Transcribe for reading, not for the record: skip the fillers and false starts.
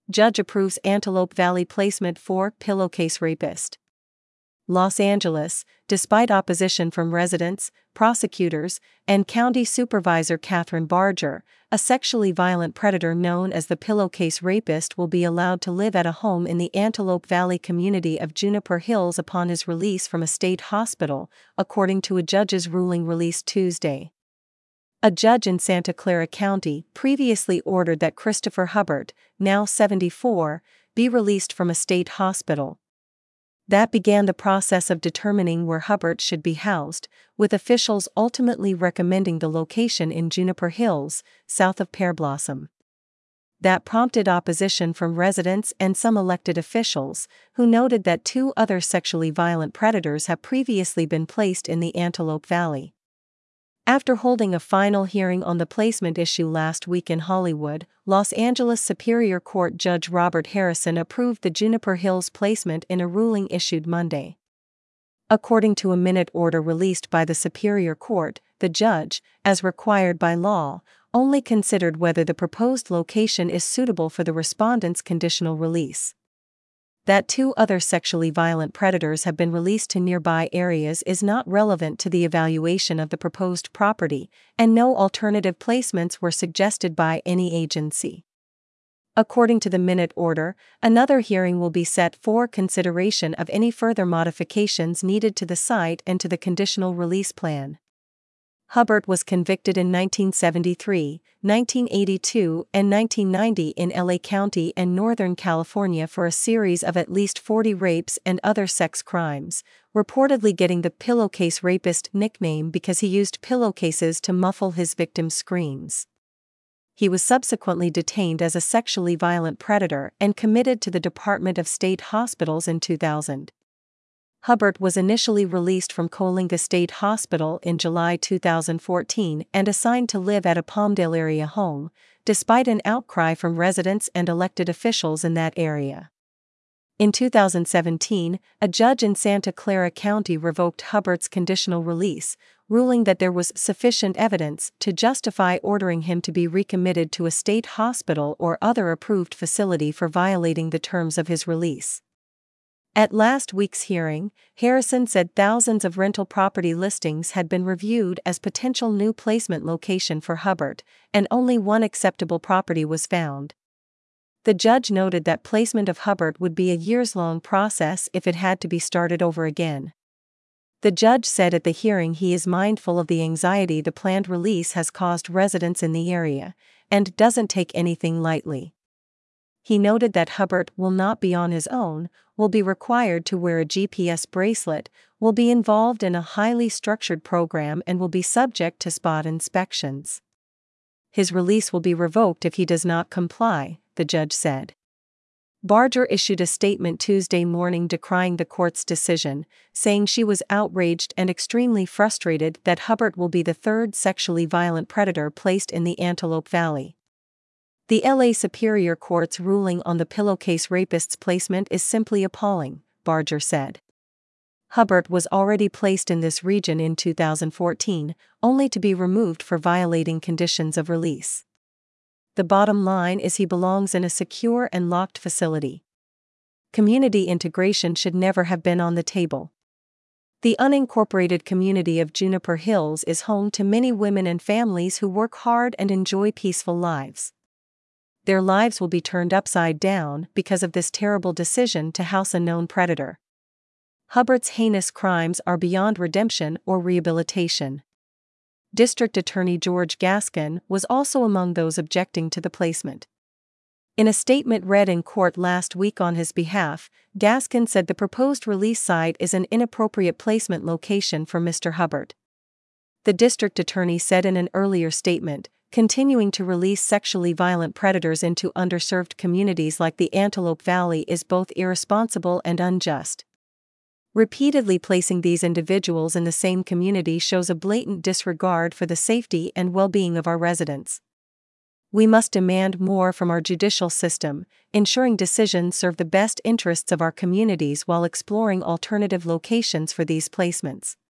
Judge approves Antelope Valley placement for pillowcase rapist. Los Angeles, despite opposition from residents, prosecutors, and County Supervisor Catherine Barger, a sexually violent predator known as the pillowcase rapist will be allowed to live at a home in the Antelope Valley community of Juniper Hills upon his release from a state hospital, according to a judge's ruling released Tuesday. A judge in Santa Clara County previously ordered that Christopher Hubbard, now 74, be released from a state hospital. That began the process of determining where Hubbard should be housed, with officials ultimately recommending the location in Juniper Hills, south of Pear Blossom. That prompted opposition from residents and some elected officials, who noted that 2 other sexually violent predators have previously been placed in the Antelope Valley. After holding a final hearing on the placement issue last week in Hollywood, Los Angeles Superior Court Judge Robert Harrison approved the Juniper Hills placement in a ruling issued Monday. According to a minute order released by the Superior Court, the judge, as required by law, only considered whether the proposed location is suitable for the respondent's conditional release. That 2 other sexually violent predators have been released to nearby areas is not relevant to the evaluation of the proposed property, and no alternative placements were suggested by any agency. According to the minute order, another hearing will be set for consideration of any further modifications needed to the site and to the conditional release plan. Hubbard was convicted in 1973, 1982, and 1990 in LA County and Northern California for a series of at least 40 rapes and other sex crimes, reportedly getting the pillowcase rapist nickname because he used pillowcases to muffle his victims' screams. He was subsequently detained as a sexually violent predator and committed to the Department of State hospitals in 2000. Hubbard was initially released from Coalinga State Hospital in July 2014 and assigned to live at a Palmdale area home, despite an outcry from residents and elected officials in that area. In 2017, a judge in Santa Clara County revoked Hubbard's conditional release, ruling that there was sufficient evidence to justify ordering him to be recommitted to a state hospital or other approved facility for violating the terms of his release. At last week's hearing, Harrison said thousands of rental property listings had been reviewed as potential new placement location for Hubbard, and only one acceptable property was found. The judge noted that placement of Hubbard would be a years-long process if it had to be started over again. The judge said at the hearing he is mindful of the anxiety the planned release has caused residents in the area, and doesn't take anything lightly. He noted that Hubbard will not be on his own, will be required to wear a GPS bracelet, will be involved in a highly structured program and will be subject to spot inspections. His release will be revoked if he does not comply, the judge said. Barger issued a statement Tuesday morning decrying the court's decision, saying she was outraged and extremely frustrated that Hubbard will be the 3rd sexually violent predator placed in the Antelope Valley. The LA Superior Court's ruling on the pillowcase rapist's placement is simply appalling, Barger said. Hubbard was already placed in this region in 2014, only to be removed for violating conditions of release. The bottom line is he belongs in a secure and locked facility. Community integration should never have been on the table. The unincorporated community of Juniper Hills is home to many women and families who work hard and enjoy peaceful lives. Their lives will be turned upside down because of this terrible decision to house a known predator. Hubbard's heinous crimes are beyond redemption or rehabilitation. District Attorney George Gaskin was also among those objecting to the placement. In a statement read in court last week on his behalf, Gaskin said the proposed release site is an inappropriate placement location for Mr. Hubbard. The district attorney said in an earlier statement, continuing to release sexually violent predators into underserved communities like the Antelope Valley is both irresponsible and unjust. Repeatedly placing these individuals in the same community shows a blatant disregard for the safety and well-being of our residents. We must demand more from our judicial system, ensuring decisions serve the best interests of our communities while exploring alternative locations for these placements.